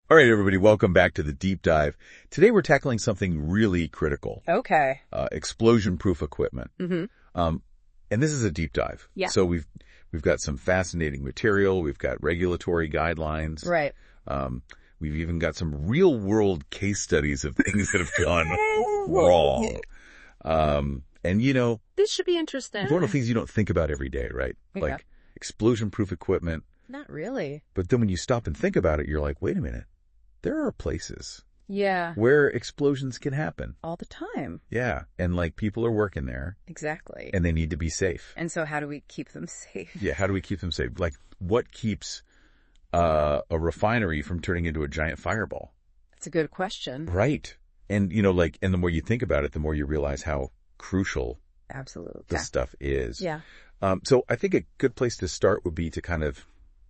All right, everybody, welcome back to the Deep Dive. Today we're tackling something really critical. Okay. Explosion-proof equipment. Mm-hmm. And this is a deep dive. Yeah. So we've got some fascinating material. We've got regulatory guidelines. Right. We've even got some real-world case studies of things that have gone wrong. And, you know, This should be interesting. it's one of the things you don't think about every day, right? Yeah. Like explosion-proof equipment. Not really. But then when you stop and think about it, you're like, wait a minute. There are places Yeah. where explosions can happen. All the time. Yeah. And like people are working there Exactly. and they need to be safe. And so how do we keep them safe? Yeah. How do we keep them safe? Like what keeps a refinery from turning into a giant fireball? That's a good question. Right. And you know, like, and the more you think about it, the more you realize how crucial Absolutely. this stuff is. Yeah. So I think a good place to start would be to kind of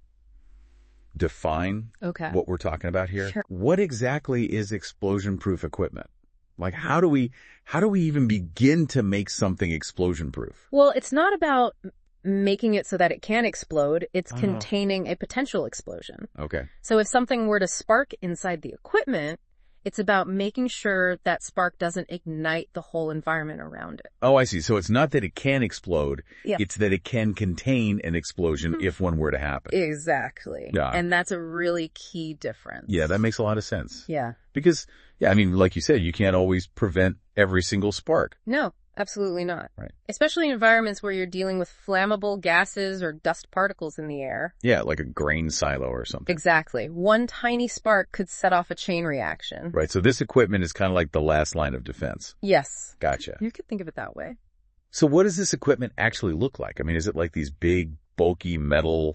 define Okay. what we're talking about here. Sure. What exactly is explosion-proof equipment? Like, how do we even begin to make something explosion-proof? Well, it's not about making it so that it can explode. It's containing a potential explosion. Okay. So if something were to spark inside the equipment, it's about making sure that spark doesn't ignite the whole environment around it. Oh, I see. So it's not that it can explode. Yeah. It's that it can contain an explosion if one were to happen. Exactly. Yeah. And that's a really key difference. Yeah, that makes a lot of sense. Yeah. Because, yeah, I mean, like you said, you can't always prevent every single spark. No, absolutely not. Right. Especially in environments where you're dealing with flammable gases or dust particles in the air. Yeah, like a grain silo or something. Exactly. One tiny spark could set off a chain reaction. Right. So this equipment is kind of like the last line of defense. Yes. Gotcha. You could think of it that way. So what does this equipment actually look like? I mean, is it like these big, bulky metal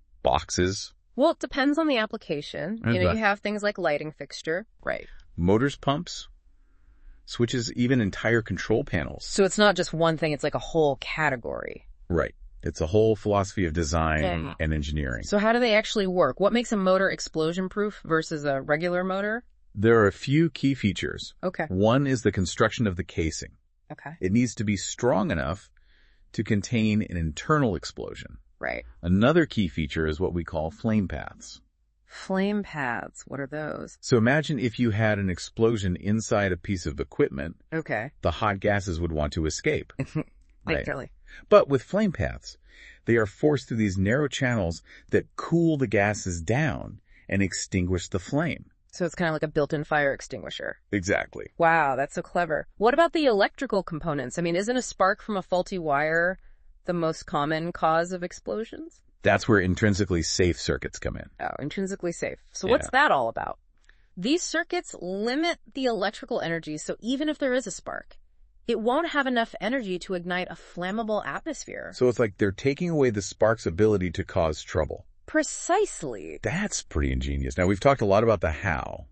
boxes? Well, it depends on the application. You know, you have things like lighting fixture. Right. Motors, pumps, switches, even entire control panels. So it's not just one thing, it's like a whole category. Right. It's a whole philosophy of design Yeah. and engineering. So how do they actually work? What makes a motor explosion proof versus a regular motor? There are a few key features. Okay. One is the construction of the casing. Okay. It needs to be strong enough to contain an internal explosion. Right. Another key feature is what we call flame paths. Flame paths. What are those? So imagine if you had an explosion inside a piece of equipment, Okay. the hot gases would want to escape. Right. Literally. But with flame paths, they are forced through these narrow channels that cool the gases down and extinguish the flame. So it's kind of like a built-in fire extinguisher. Exactly. Wow, that's so clever. What about the electrical components? I mean, isn't a spark from a faulty wire the most common cause of explosions? That's where intrinsically safe circuits come in. Oh, intrinsically safe. So Yeah. what's that all about? These circuits limit the electrical energy, so even if there is a spark, it won't have enough energy to ignite a flammable atmosphere. So it's like they're taking away the spark's ability to cause trouble. Precisely. That's pretty ingenious. Now, we've talked a lot about the how,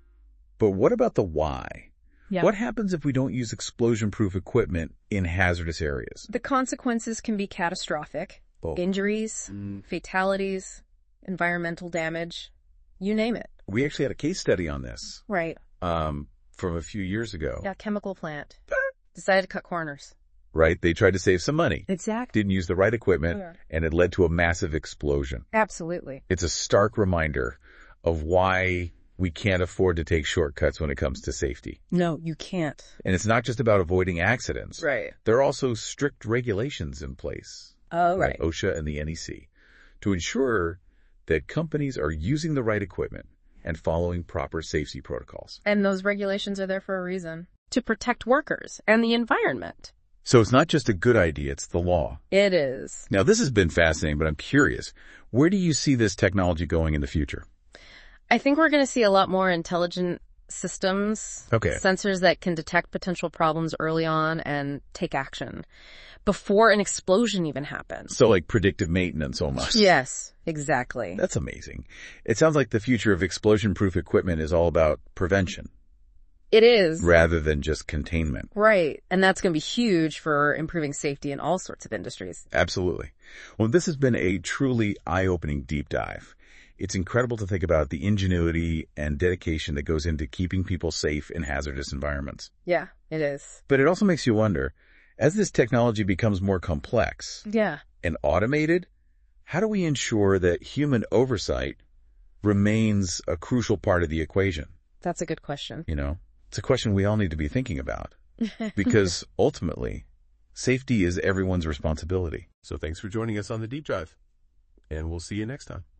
but what about the why? Yeah. What happens if we don't use explosion-proof equipment in hazardous areas? The consequences can be catastrophic. Oh. Injuries, fatalities, environmental damage, you name it. We actually had a case study on this Right. from a few years ago. Yeah, chemical plant. Decided to cut corners. Right? They tried to save some money, Exactly. didn't use the right equipment, Yeah. and it led to a massive explosion. Absolutely. It's a stark reminder of why we can't afford to take shortcuts when it comes to safety. No, you can't. And it's not just about avoiding accidents. Right. There are also strict regulations in place. Oh, right. By OSHA and the NEC to ensure that companies are using the right equipment and following proper safety protocols. And those regulations are there for a reason. To protect workers and the environment. So it's not just a good idea, it's the law. It is. Now, this has been fascinating, but I'm curious. Where do you see this technology going in the future? I think we're going to see a lot more intelligent systems. Okay. Sensors that can detect potential problems early on and take action before an explosion even happens. So like predictive maintenance almost. Yes, exactly. That's amazing. It sounds like the future of explosion-proof equipment is all about prevention It is. rather than just containment. Right. And that's going to be huge for improving safety in all sorts of industries. Absolutely. Well, this has been a truly eye-opening deep dive. It's incredible to think about the ingenuity and dedication that goes into keeping people safe in hazardous environments. Yeah, it is. But it also makes you wonder, as this technology becomes more complex Yeah. and automated, how do we ensure that human oversight remains a crucial part of the equation? That's a good question. It's a question we all need to be thinking about because ultimately, safety is everyone's responsibility. So thanks for joining us on the Deep Drive, and we'll see you next time.